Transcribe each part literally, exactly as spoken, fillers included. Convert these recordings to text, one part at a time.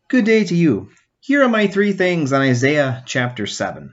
Good day to you. Here are my three things on Isaiah chapter seven.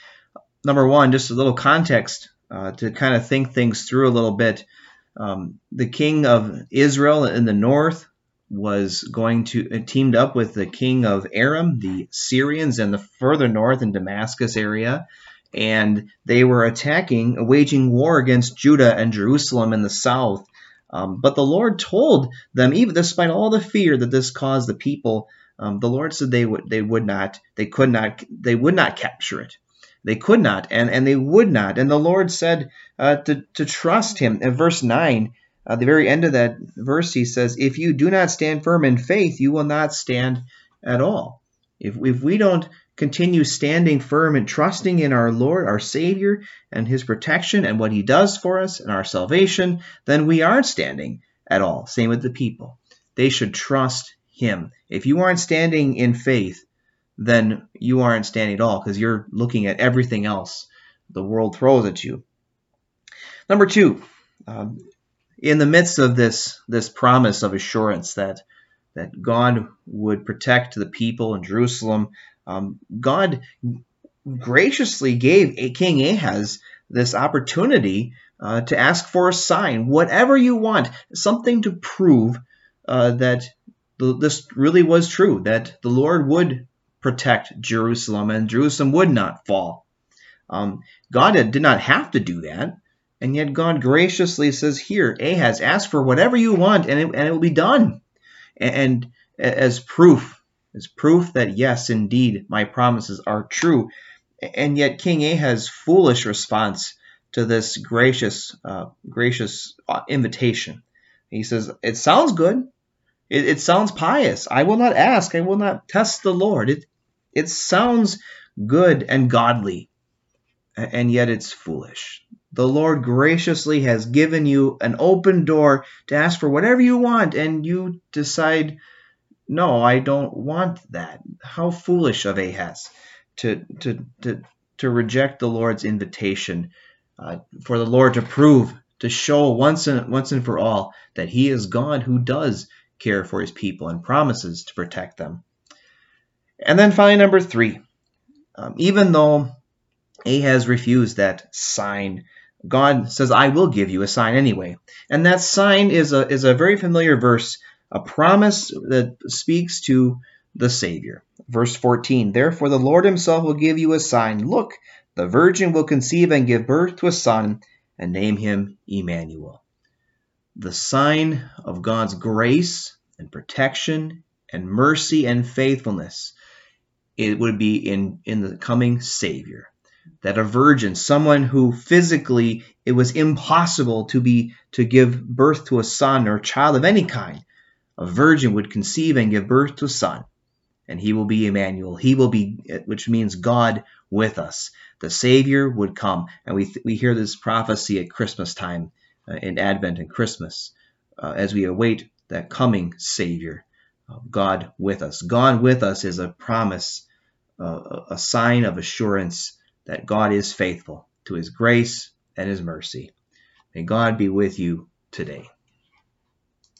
Number one, just a little context uh, to kind of think things through a little bit. Um, the king of Israel in the north was going to uh, teamed up with the king of Aram, the Syrians in the further north in Damascus area, and they were attacking, waging war against Judah and Jerusalem in the south. Um, but the Lord told them, even despite all the fear that this caused the people, um, the Lord said they would they would not, they could not, they would not capture it. They could not, and, and they would not. And the Lord said uh, to, to trust him. In verse nine, at the very end of that verse, he says, if you do not stand firm in faith, you will not stand at all. If, if we don't continue standing firm and trusting in our Lord, our Savior, and his protection and what he does for us and our salvation, then we aren't standing at all. Same with the people. They should trust him. If you aren't standing in faith, then you aren't standing at all because you're looking at everything else the world throws at you. Number two, um, in the midst of this, this promise of assurance that, that God would protect the people in Jerusalem, um, God graciously gave King Ahaz this opportunity uh, to ask for a sign, whatever you want, something to prove uh, that this really was true, that the Lord would protect Jerusalem and Jerusalem would not fall. Um, God did not have to do that, and yet God graciously says, here, Ahaz, ask for whatever you want and it, and it will be done. And, and as proof, as proof that yes, indeed, my promises are true. And yet King Ahaz's foolish response to this gracious, uh, gracious invitation, he says, it sounds good. It, it sounds pious. I will not ask. I will not test the Lord. It, it sounds good and godly, and yet it's foolish. The Lord graciously has given you an open door to ask for whatever you want, and you decide, no, I don't want that. How foolish of Ahaz to, to, to, to reject the Lord's invitation, uh, for the Lord to prove, to show once and, once and for all that he is God who does care for his people and promises to protect them. And then finally, number three, um, even though Ahaz refused that sign, God says, I will give you a sign anyway. And that sign is a, is a very familiar verse, a promise that speaks to the Savior. Verse fourteen, therefore the Lord himself will give you a sign. Look, the virgin will conceive and give birth to a son and name him Emmanuel. The sign of God's grace and protection and mercy and faithfulness, it would be in, in the coming Savior. That a virgin, someone who physically it was impossible to be to give birth to a son or a child of any kind, a virgin would conceive and give birth to a son, and he will be Emmanuel. He will be, which means God with us. The Savior would come, and we we hear this prophecy at Christmas time, uh, in Advent and Christmas, uh, as we await that coming Savior, uh, God with us. God with us is a promise, uh, a sign of assurance that God is faithful to his grace and his mercy. May God be with you today.